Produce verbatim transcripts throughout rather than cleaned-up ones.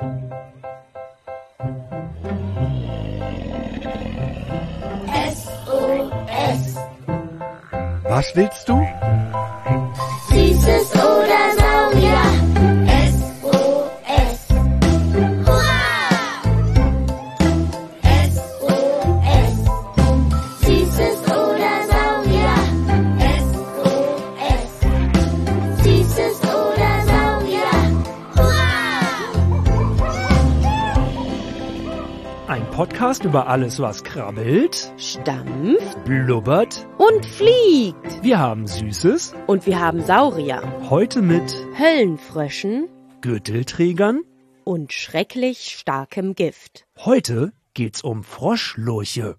S O S. Was willst du? Süßes oder Saurier. S O S. Hurra! S O S. Süßes oder Saurier. S O S. Süßes oder Saurier. Hurra! Ein Podcast über alles, was krabbelt, Stampft blubbert. und fliegt. Wir haben Süßes, Und wir haben Saurier, heute mit Höllenfröschen Gürtelträgern. und schrecklich starkem Gift. Heute geht's um Froschlurche.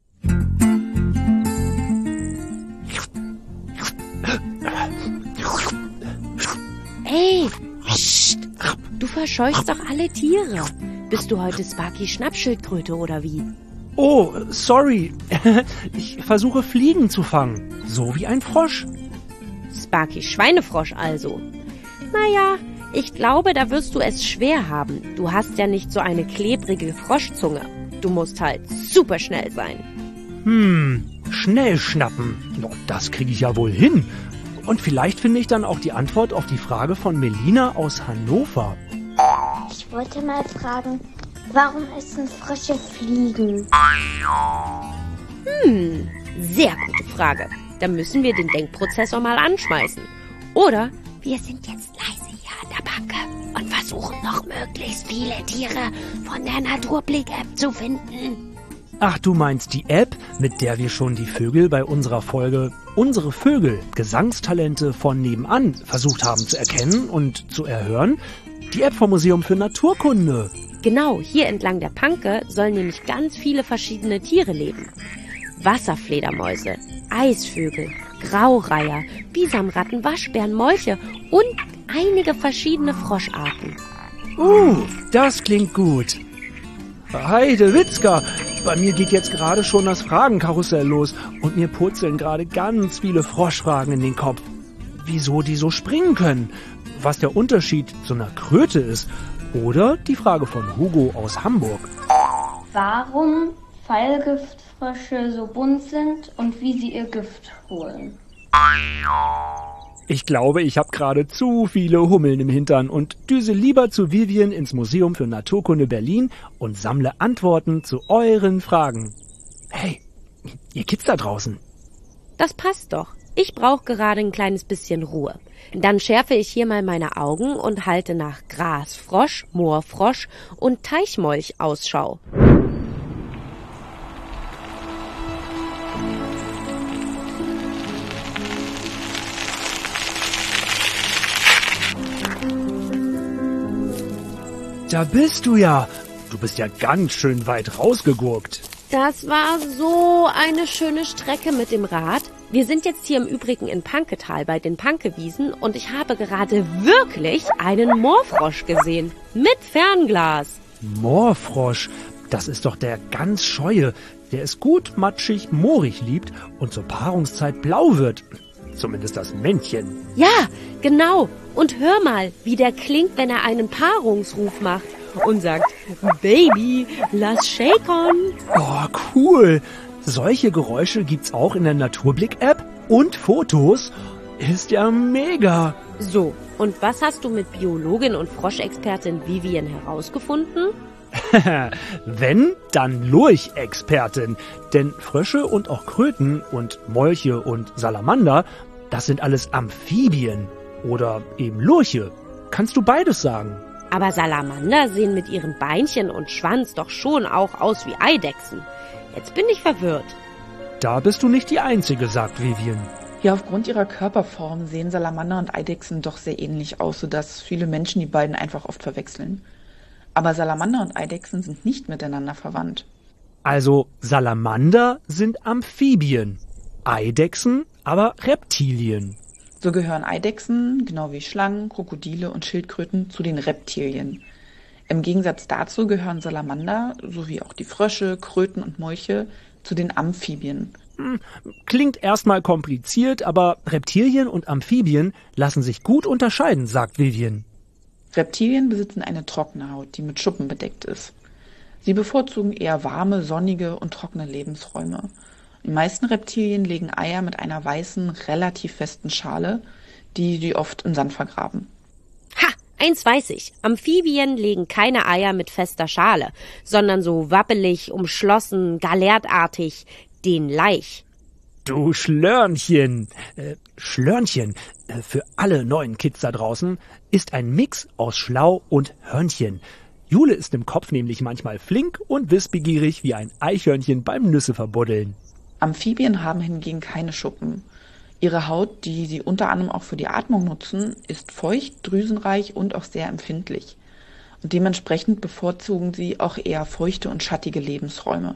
Ey, psst, du verscheuchst doch alle Tiere. Bist du heute Sparky Schnappschildkröte oder wie? Oh, sorry. Ich versuche Fliegen zu fangen. So wie ein Frosch. Sparky Schweinefrosch also. Naja, ich glaube, da wirst du es schwer haben. Du hast ja nicht so eine klebrige Froschzunge. Du musst halt super schnell sein. Hm, schnell schnappen. No, das kriege ich ja wohl hin. Und vielleicht finde ich dann auch die Antwort auf die Frage von Melina aus Hannover. Ich wollte mal fragen, warum essen Frösche Fliegen? Hm, sehr gute Frage. Da müssen wir den Denkprozessor mal anschmeißen. Oder wir sind jetzt leise hier an der Backe und versuchen noch möglichst viele Tiere von der Naturblick-App zu finden. Ach, du meinst die App, mit der wir schon die Vögel bei unserer Folge Unsere Vögel, Gesangstalente von nebenan versucht haben zu erkennen und zu erhören? Die App vom Museum für Naturkunde. Genau, hier entlang der Panke sollen nämlich ganz viele verschiedene Tiere leben. Wasserfledermäuse, Eisvögel, Graureiher, Bisamratten, Waschbären, Molche und einige verschiedene Froscharten. Uh, das klingt gut. Heide Witzka, bei mir geht jetzt gerade schon das Fragenkarussell los und mir purzeln gerade ganz viele Froschfragen in den Kopf. Wieso die so springen können, was der Unterschied zu einer Kröte ist oder die Frage von Hugo aus Hamburg. Warum Pfeilgiftfrösche so bunt sind und wie sie ihr Gift holen. Ich glaube, ich habe gerade zu viele Hummeln im Hintern und düse lieber zu Vivian ins Museum für Naturkunde Berlin und sammle Antworten zu euren Fragen. Hey, ihr Kids da draußen. Das passt doch. Ich brauche gerade ein kleines bisschen Ruhe. Dann schärfe ich hier mal meine Augen und halte nach Grasfrosch, Moorfrosch und Teichmolch Ausschau. Da bist du ja. Du bist ja ganz schön weit rausgegurkt. Das war so eine schöne Strecke mit dem Rad. Wir sind jetzt hier im Übrigen in Panketal bei den Pankewiesen und ich habe gerade wirklich einen Moorfrosch gesehen. Mit Fernglas. Moorfrosch, das ist doch der ganz scheue, der es gut matschig moorig liebt und zur Paarungszeit blau wird. Zumindest das Männchen. Ja, genau. Und hör mal, wie der klingt, wenn er einen Paarungsruf macht und sagt, Baby, lass shakern. Oh, cool. Solche Geräusche gibt's auch in der Naturblick-App und Fotos. Ist ja mega. So, und was hast du mit Biologin und Froschexpertin Vivian herausgefunden? Wenn, dann Lurchexpertin. Denn Frösche und auch Kröten und Molche und Salamander, das sind alles Amphibien. Oder eben Lurche. Kannst du beides sagen? Aber Salamander sehen mit ihren Beinchen und Schwanz doch schon auch aus wie Eidechsen. Jetzt bin ich verwirrt. Da bist du nicht die Einzige, sagt Vivian. Ja, aufgrund ihrer Körperform sehen Salamander und Eidechsen doch sehr ähnlich aus, sodass viele Menschen die beiden einfach oft verwechseln. Aber Salamander und Eidechsen sind nicht miteinander verwandt. Also Salamander sind Amphibien, Eidechsen aber Reptilien. So gehören Eidechsen, genau wie Schlangen, Krokodile und Schildkröten, zu den Reptilien. Im Gegensatz dazu gehören Salamander, sowie auch die Frösche, Kröten und Molche, zu den Amphibien. Klingt erstmal kompliziert, aber Reptilien und Amphibien lassen sich gut unterscheiden, sagt Vivian. Reptilien besitzen eine trockene Haut, die mit Schuppen bedeckt ist. Sie bevorzugen eher warme, sonnige und trockene Lebensräume. Die meisten Reptilien legen Eier mit einer weißen, relativ festen Schale, die sie oft im Sand vergraben. Ha, eins weiß ich. Amphibien legen keine Eier mit fester Schale, sondern so wappelig, umschlossen, galertartig, den Laich. Du Schlörnchen. Äh, Schlörnchen, äh, für alle neuen Kids da draußen, ist ein Mix aus Schlau und Hörnchen. Jule ist im Kopf nämlich manchmal flink und wissbegierig wie ein Eichhörnchen beim Nüsse verbuddeln. Amphibien haben hingegen keine Schuppen. Ihre Haut, die sie unter anderem auch für die Atmung nutzen, ist feucht, drüsenreich und auch sehr empfindlich. Und dementsprechend bevorzugen sie auch eher feuchte und schattige Lebensräume.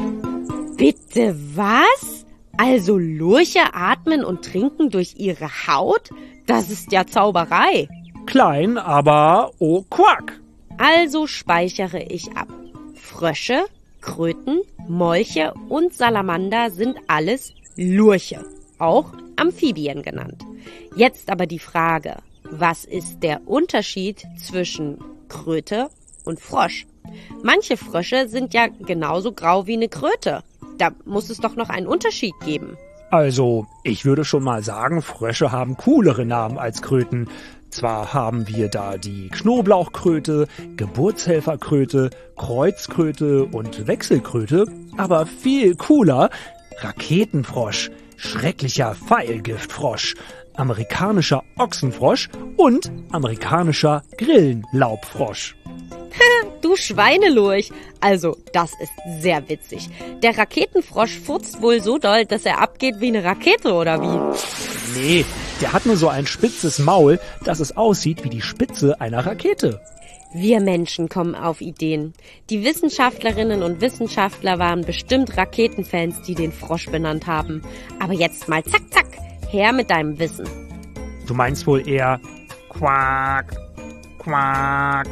Bitte was? Also Lurche atmen und trinken durch ihre Haut? Das ist ja Zauberei. Klein, aber oh Quack. Also speichere ich ab. Frösche, Kröten, Molche und Salamander sind alles Lurche, auch Amphibien genannt. Jetzt aber die Frage, was ist der Unterschied zwischen Kröte und Frosch? Manche Frösche sind ja genauso grau wie eine Kröte. Da muss es doch noch einen Unterschied geben. Also, ich würde schon mal sagen, Frösche haben coolere Namen als Kröten. Zwar haben wir da die Knoblauchkröte, Geburtshelferkröte, Kreuzkröte und Wechselkröte, aber viel cooler Raketenfrosch, schrecklicher Pfeilgiftfrosch, amerikanischer Ochsenfrosch und amerikanischer Grillenlaubfrosch. Du Schweinelurch. Also, das ist sehr witzig. Der Raketenfrosch furzt wohl so doll, dass er abgeht wie eine Rakete, oder wie? Nee, der hat nur so ein spitzes Maul, dass es aussieht wie die Spitze einer Rakete. Wir Menschen kommen auf Ideen. Die Wissenschaftlerinnen und Wissenschaftler waren bestimmt Raketenfans, die den Frosch benannt haben. Aber jetzt mal zack, zack, her mit deinem Wissen. Du meinst wohl eher Quack, Quack.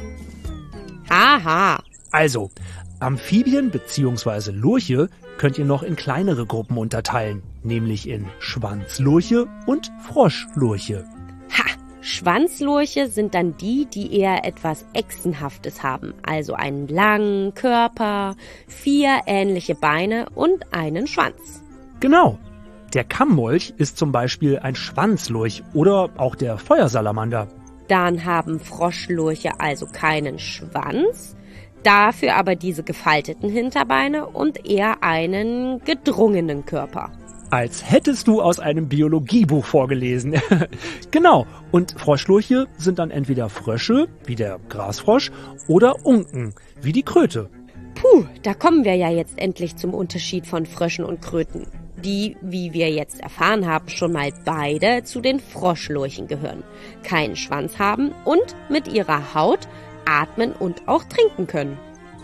Aha. Also, Amphibien bzw. Lurche könnt ihr noch in kleinere Gruppen unterteilen, nämlich in Schwanzlurche und Froschlurche. Ha! Schwanzlurche sind dann die, die eher etwas Echsenhaftes haben, also einen langen Körper, vier ähnliche Beine und einen Schwanz. Genau. Der Kammmolch ist zum Beispiel ein Schwanzlurch oder auch der Feuersalamander. Dann haben Froschlurche also keinen Schwanz, dafür aber diese gefalteten Hinterbeine und eher einen gedrungenen Körper. Als hättest du aus einem Biologiebuch vorgelesen. Genau, und Froschlurche sind dann entweder Frösche, wie der Grasfrosch, oder Unken, wie die Kröte. Puh, da kommen wir ja jetzt endlich zum Unterschied von Fröschen und Kröten, die, wie wir jetzt erfahren haben, schon mal beide zu den Froschlurchen gehören, keinen Schwanz haben und mit ihrer Haut atmen und auch trinken können.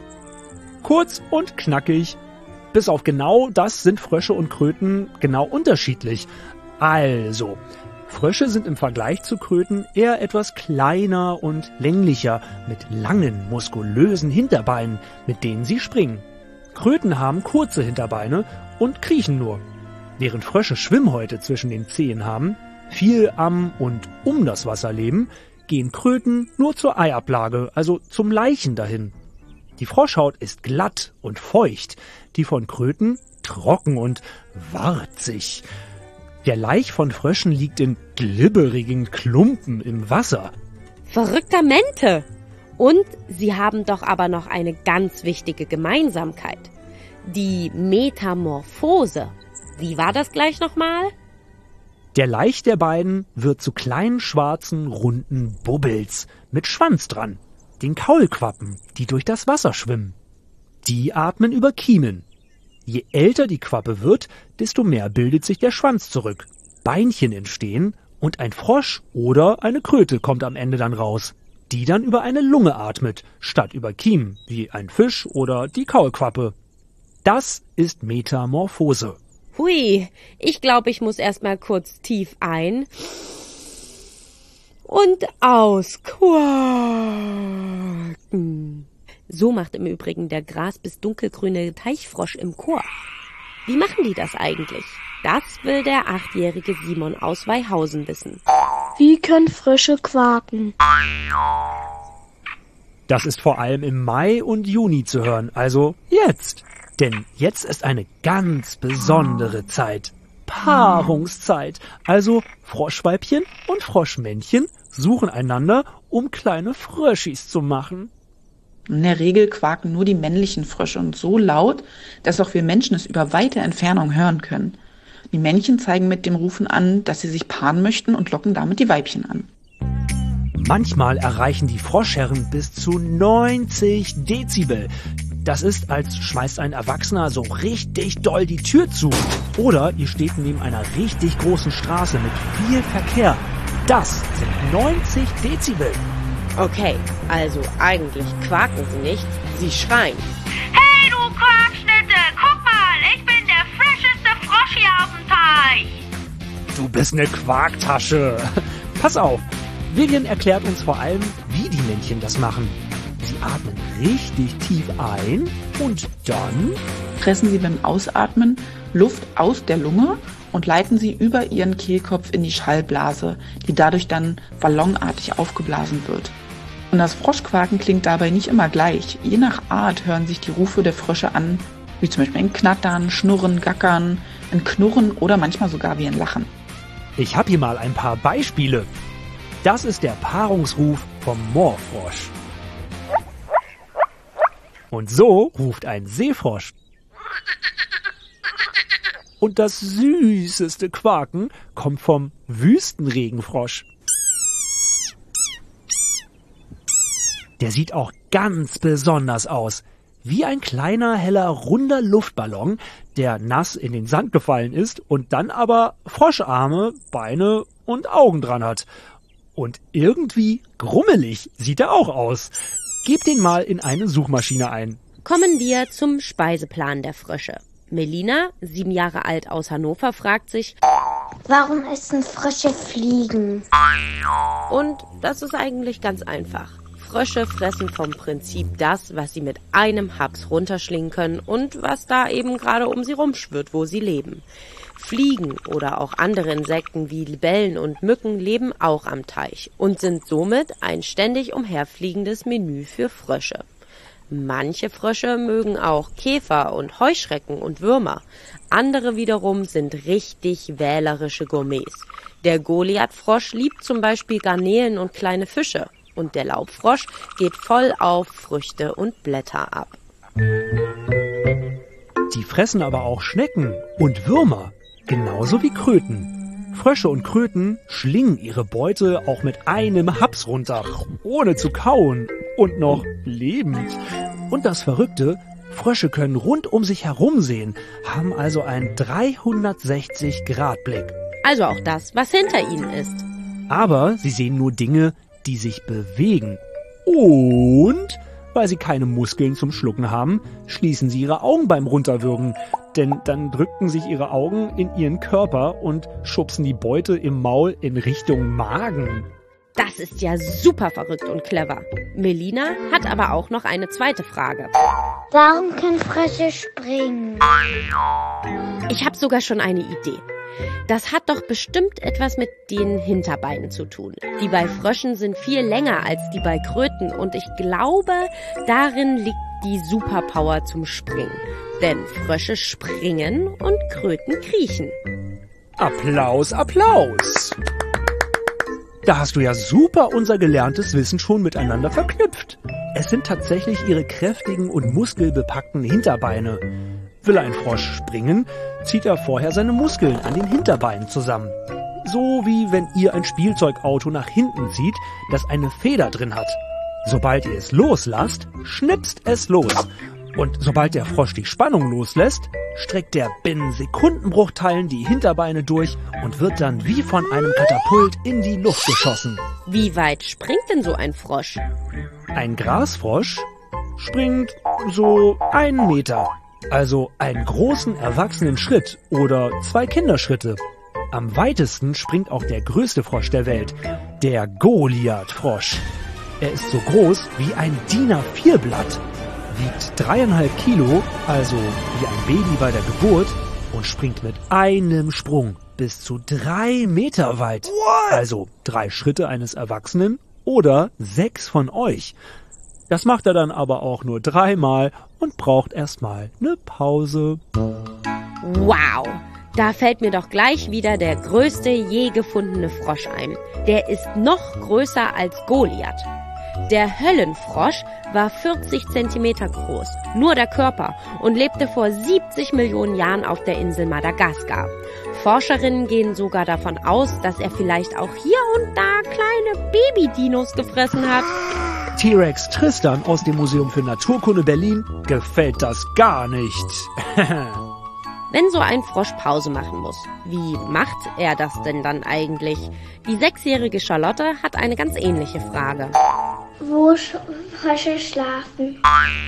Kurz und knackig. Bis auf genau das sind Frösche und Kröten genau unterschiedlich. Also, Frösche sind im Vergleich zu Kröten eher etwas kleiner und länglicher, mit langen, muskulösen Hinterbeinen, mit denen sie springen. Kröten haben kurze Hinterbeine und kriechen nur. Während Frösche Schwimmhäute zwischen den Zehen haben, viel am und um das Wasser leben, gehen Kröten nur zur Eiablage, also zum Laichen dahin. Die Froschhaut ist glatt und feucht, die von Kröten trocken und warzig. Der Laich von Fröschen liegt in glibberigen Klumpen im Wasser. Verrückter Mente! Und sie haben doch aber noch eine ganz wichtige Gemeinsamkeit. Die Metamorphose. Wie war das gleich nochmal? Der Laich der beiden wird zu kleinen schwarzen, runden Bubbels mit Schwanz dran, den Kaulquappen, die durch das Wasser schwimmen. Die atmen über Kiemen. Je älter die Quappe wird, desto mehr bildet sich der Schwanz zurück. Beinchen entstehen und ein Frosch oder eine Kröte kommt am Ende dann raus, die dann über eine Lunge atmet, statt über Kiemen, wie ein Fisch oder die Kaulquappe. Das ist Metamorphose. Hui, ich glaube, ich muss erst mal kurz tief ein und ausquaken. So macht im Übrigen der gras- bis dunkelgrüne Teichfrosch im Chor. Wie machen die das eigentlich? Das will der achtjährige Simon aus Weihausen wissen. Wie können Frösche quaken? Das ist vor allem im Mai und Juni zu hören, also jetzt. Denn jetzt ist eine ganz besondere Zeit. Paarungszeit. Also Froschweibchen und Froschmännchen suchen einander, um kleine Fröschis zu machen. In der Regel quaken nur die männlichen Frösche und so laut, dass auch wir Menschen es über weite Entfernung hören können. Die Männchen zeigen mit dem Rufen an, dass sie sich paaren möchten und locken damit die Weibchen an. Manchmal erreichen die Froschherren bis zu neunzig Dezibel. Das ist, als schmeißt ein Erwachsener so richtig doll die Tür zu. Oder ihr steht neben einer richtig großen Straße mit viel Verkehr. Das sind neunzig Dezibel. Okay, also eigentlich quaken sie nicht, sie schreien. Hey, du Quarkschnitte! Guck mal, ich bin der frischeste Frosch hier auf dem Teich! Du bist eine Quarktasche. Pass auf, Vivian erklärt uns vor allem, wie die Männchen das machen. Sie atmen richtig tief ein und dann Pressen sie beim Ausatmen Luft aus der Lunge und leiten sie über ihren Kehlkopf in die Schallblase, die dadurch dann ballonartig aufgeblasen wird. Und das Froschquaken klingt dabei nicht immer gleich. Je nach Art hören sich die Rufe der Frösche an, wie zum Beispiel ein Knattern, Schnurren, Gackern, ein Knurren oder manchmal sogar wie ein Lachen. Ich habe hier mal ein paar Beispiele. Das ist der Paarungsruf vom Moorfrosch. Und so ruft ein Seefrosch. Und das süßeste Quaken kommt vom Wüstenregenfrosch. Der sieht auch ganz besonders aus. Wie ein kleiner, heller, runder Luftballon, der nass in den Sand gefallen ist und dann aber Froscharme, Beine und Augen dran hat. Und irgendwie grummelig sieht er auch aus. Gebt den mal in eine Suchmaschine ein. Kommen wir zum Speiseplan der Frösche. Melina, sieben Jahre alt aus Hannover, fragt sich, Warum essen Frösche Fliegen? und das ist eigentlich ganz einfach. Frösche fressen vom Prinzip das, was sie mit einem Haps runterschlingen können und was da eben gerade um sie rumschwirrt, wo sie leben. Fliegen oder auch andere Insekten wie Libellen und Mücken leben auch am Teich und sind somit ein ständig umherfliegendes Menü für Frösche. Manche Frösche mögen auch Käfer und Heuschrecken und Würmer. Andere wiederum sind richtig wählerische Gourmets. Der Goliathfrosch liebt zum Beispiel Garnelen und kleine Fische. Und der Laubfrosch geht voll auf Früchte und Blätter ab. Die fressen aber auch Schnecken und Würmer, genauso wie Kröten. Frösche und Kröten schlingen ihre Beute auch mit einem Haps runter, ohne zu kauen und noch lebend. Und das Verrückte, Frösche können rund um sich herum sehen, haben also einen dreihundertsechzig Grad Blick. Also auch das, was hinter ihnen ist. Aber sie sehen nur Dinge, die sich bewegen. Und weil sie keine Muskeln zum Schlucken haben, schließen sie ihre Augen beim Runterwürgen. Denn dann drücken sich ihre Augen in ihren Körper und schubsen die Beute im Maul in Richtung Magen. Das ist ja super verrückt und clever. Melina hat aber auch noch eine zweite Frage. Warum können Frösche springen? Ich habe sogar schon eine Idee. Das hat doch bestimmt etwas mit den Hinterbeinen zu tun. Die bei Fröschen sind viel länger als die bei Kröten und ich glaube, darin liegt die Superpower zum Springen. Denn Frösche springen und Kröten kriechen. Applaus, Applaus! Da hast du ja super unser gelerntes Wissen schon miteinander verknüpft. Es sind tatsächlich ihre kräftigen und muskelbepackten Hinterbeine. Will ein Frosch springen, zieht er vorher seine Muskeln an den Hinterbeinen zusammen. So wie wenn ihr ein Spielzeugauto nach hinten zieht, das eine Feder drin hat. Sobald ihr es loslasst, schnipst es los. Und sobald der Frosch die Spannung loslässt, streckt er binnen Sekundenbruchteilen die Hinterbeine durch und wird dann wie von einem Katapult in die Luft geschossen. Wie weit springt denn so ein Frosch? Ein Grasfrosch springt so einen Meter. Also einen großen erwachsenen Schritt oder zwei Kinderschritte. Am weitesten springt auch der größte Frosch der Welt, der Goliathfrosch. Er ist so groß wie ein D I N A vier Blatt, wiegt dreieinhalb Kilo, also wie ein Baby bei der Geburt, und springt mit einem Sprung bis zu drei Meter weit. What? Also drei Schritte eines Erwachsenen oder sechs von euch. Das macht er dann aber auch nur dreimal und braucht erstmal eine Pause. Wow, da fällt mir doch gleich wieder der größte je gefundene Frosch ein. Der ist noch größer als Goliath. Der Höllenfrosch war vierzig Zentimeter groß, nur der Körper, und lebte vor siebzig Millionen Jahren auf der Insel Madagaskar. Forscherinnen gehen sogar davon aus, dass er vielleicht auch hier und da kleine Babydinos gefressen hat. T-Rex Tristan aus dem Museum für Naturkunde Berlin gefällt das gar nicht. Wenn so ein Frosch Pause machen muss, wie macht er das denn dann eigentlich? Die sechsjährige Charlotte hat eine ganz ähnliche Frage. Wo sch- Frösche schlafen?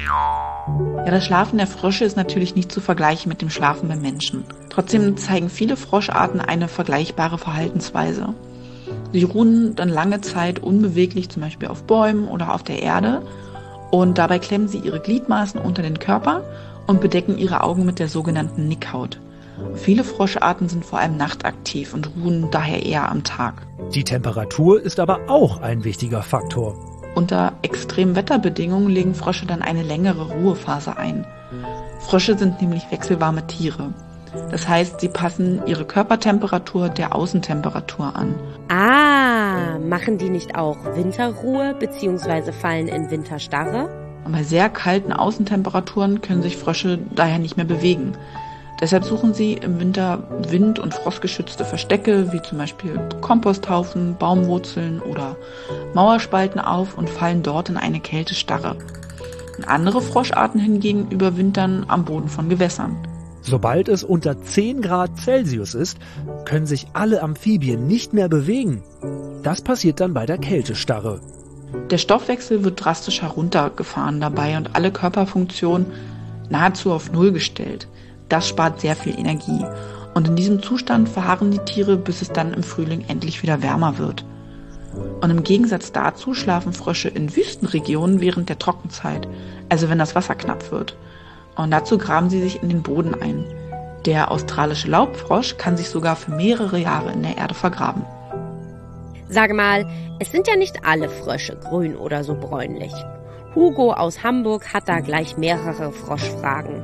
Ja, das Schlafen der Frösche ist natürlich nicht zu vergleichen mit dem Schlafen beim Menschen. Trotzdem zeigen viele Froscharten eine vergleichbare Verhaltensweise. Sie ruhen dann lange Zeit unbeweglich, zum Beispiel auf Bäumen oder auf der Erde, und dabei klemmen sie ihre Gliedmaßen unter den Körper und bedecken ihre Augen mit der sogenannten Nickhaut. Viele Froscharten sind vor allem nachtaktiv und ruhen daher eher am Tag. Die Temperatur ist aber auch ein wichtiger Faktor. Unter extremen Wetterbedingungen legen Frösche dann eine längere Ruhephase ein. Frösche sind nämlich wechselwarme Tiere. Das heißt, sie passen ihre Körpertemperatur der Außentemperatur an. Ah, machen die nicht auch Winterruhe bzw. fallen in Winterstarre? Und bei sehr kalten Außentemperaturen können sich Frösche daher nicht mehr bewegen. Deshalb suchen sie im Winter wind- und frostgeschützte Verstecke, wie zum Beispiel Komposthaufen, Baumwurzeln oder Mauerspalten auf und fallen dort in eine Kältestarre. Und andere Froscharten hingegen überwintern am Boden von Gewässern. Sobald es unter zehn Grad Celsius ist, können sich alle Amphibien nicht mehr bewegen. Das passiert dann bei der Kältestarre. Der Stoffwechsel wird drastisch heruntergefahren dabei und alle Körperfunktionen nahezu auf Null gestellt. Das spart sehr viel Energie. Und in diesem Zustand verharren die Tiere, bis es dann im Frühling endlich wieder wärmer wird. Und im Gegensatz dazu schlafen Frösche in Wüstenregionen während der Trockenzeit, also wenn das Wasser knapp wird. Und dazu graben sie sich in den Boden ein. Der australische Laubfrosch kann sich sogar für mehrere Jahre in der Erde vergraben. Sag mal, es sind ja nicht alle Frösche grün oder so bräunlich. Hugo aus Hamburg hat da gleich mehrere Froschfragen.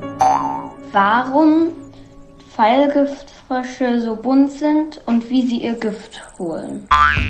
Warum Pfeilgiftfrösche so bunt sind und wie sie ihr Gift holen.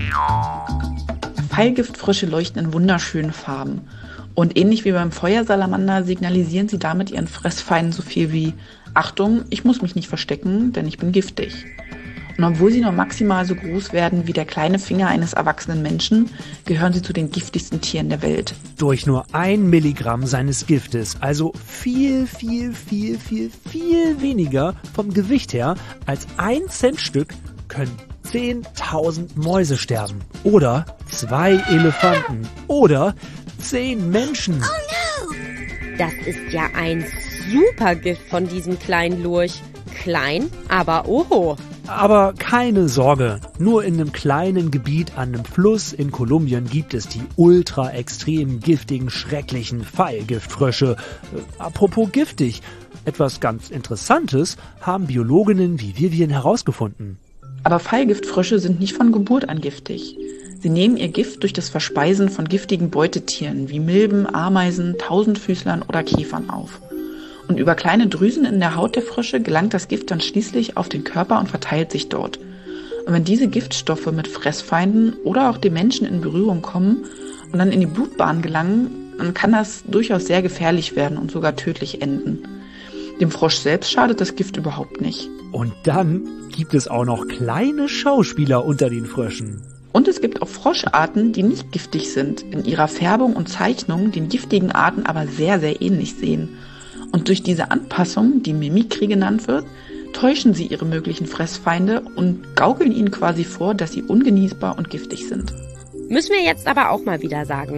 Pfeilgiftfrösche leuchten in wunderschönen Farben. Und ähnlich wie beim Feuersalamander signalisieren sie damit ihren Fressfeinden so viel wie: Achtung, ich muss mich nicht verstecken, denn ich bin giftig. Und obwohl sie nur maximal so groß werden wie der kleine Finger eines erwachsenen Menschen, gehören sie zu den giftigsten Tieren der Welt. Durch nur ein Milligramm seines Giftes, also viel, viel, viel, viel, viel weniger vom Gewicht her als ein Centstück, können zehntausend Mäuse sterben. Oder zwei Elefanten. Oder zehn Menschen. Oh no! Das ist ja ein Supergift von diesem kleinen Lurch. Klein, aber oho. Aber keine Sorge, nur in einem kleinen Gebiet an einem Fluss in Kolumbien gibt es die ultra extrem giftigen, schrecklichen Pfeilgiftfrösche. Äh, apropos giftig, etwas ganz Interessantes haben Biologinnen wie Vivian herausgefunden. Aber Pfeilgiftfrösche sind nicht von Geburt an giftig. Sie nehmen ihr Gift durch das Verspeisen von giftigen Beutetieren wie Milben, Ameisen, Tausendfüßlern oder Käfern auf. Und über kleine Drüsen in der Haut der Frösche gelangt das Gift dann schließlich auf den Körper und verteilt sich dort. Und wenn diese Giftstoffe mit Fressfeinden oder auch dem Menschen in Berührung kommen und dann in die Blutbahn gelangen, dann kann das durchaus sehr gefährlich werden und sogar tödlich enden. Dem Frosch selbst schadet das Gift überhaupt nicht. Und dann gibt es auch noch kleine Schauspieler unter den Fröschen. Und es gibt auch Froscharten, die nicht giftig sind, in ihrer Färbung und Zeichnung den giftigen Arten aber sehr, sehr ähnlich sehen. Und durch diese Anpassung, die Mimikry genannt wird, täuschen sie ihre möglichen Fressfeinde und gaukeln ihnen quasi vor, dass sie ungenießbar und giftig sind. Müssen wir jetzt aber auch mal wieder sagen, ne?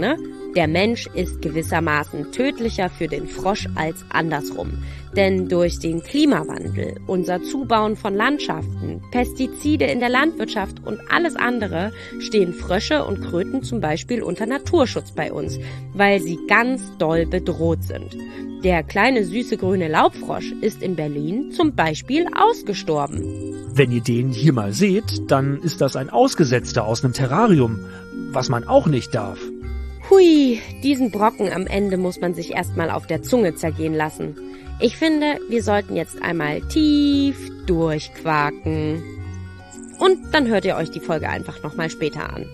Der Mensch ist gewissermaßen tödlicher für den Frosch als andersrum. Denn durch den Klimawandel, unser Zubauen von Landschaften, Pestizide in der Landwirtschaft und alles andere stehen Frösche und Kröten zum Beispiel unter Naturschutz bei uns, weil sie ganz doll bedroht sind. Der kleine süße grüne Laubfrosch ist in Berlin zum Beispiel ausgestorben. Wenn ihr den hier mal seht, dann ist das ein Ausgesetzter aus einem Terrarium, was man auch nicht darf. Hui, diesen Brocken am Ende muss man sich erstmal auf der Zunge zergehen lassen. Ich finde, wir sollten jetzt einmal tief durchquaken. Und dann hört ihr euch die Folge einfach nochmal später an.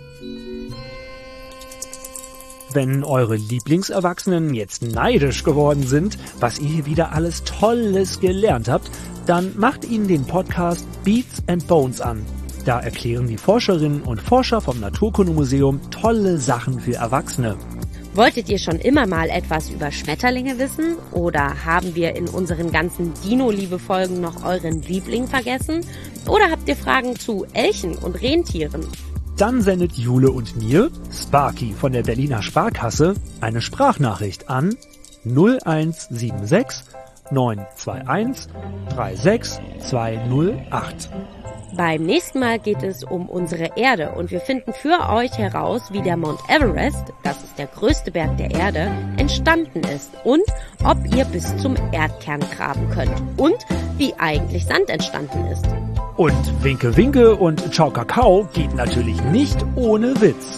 Wenn eure Lieblingserwachsenen jetzt neidisch geworden sind, was ihr hier wieder alles Tolles gelernt habt, dann macht ihnen den Podcast Beats and Bones an. Da erklären die Forscherinnen und Forscher vom Naturkundemuseum tolle Sachen für Erwachsene. Wolltet ihr schon immer mal etwas über Schmetterlinge wissen? Oder haben wir in unseren ganzen Dino-Liebe-Folgen noch euren Liebling vergessen? Oder habt ihr Fragen zu Elchen und Rentieren? Dann sendet Jule und mir, Sparky von der Berliner Sparkasse, eine Sprachnachricht an null eins sieben sechs neun zwei eins drei sechs zwei null acht. Beim nächsten Mal geht es um unsere Erde und wir finden für euch heraus, wie der Mount Everest, das ist der größte Berg der Erde, entstanden ist und ob ihr bis zum Erdkern graben könnt und wie eigentlich Sand entstanden ist. Und Winke Winke und Ciao Kakao geht natürlich nicht ohne Witz.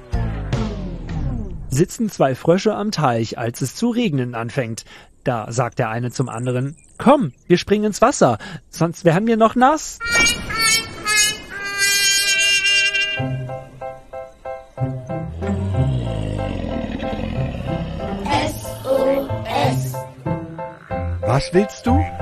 Sitzen zwei Frösche am Teich, als es zu regnen anfängt. Da sagt der eine zum anderen, komm, wir springen ins Wasser, sonst werden wir noch nass. Was willst du?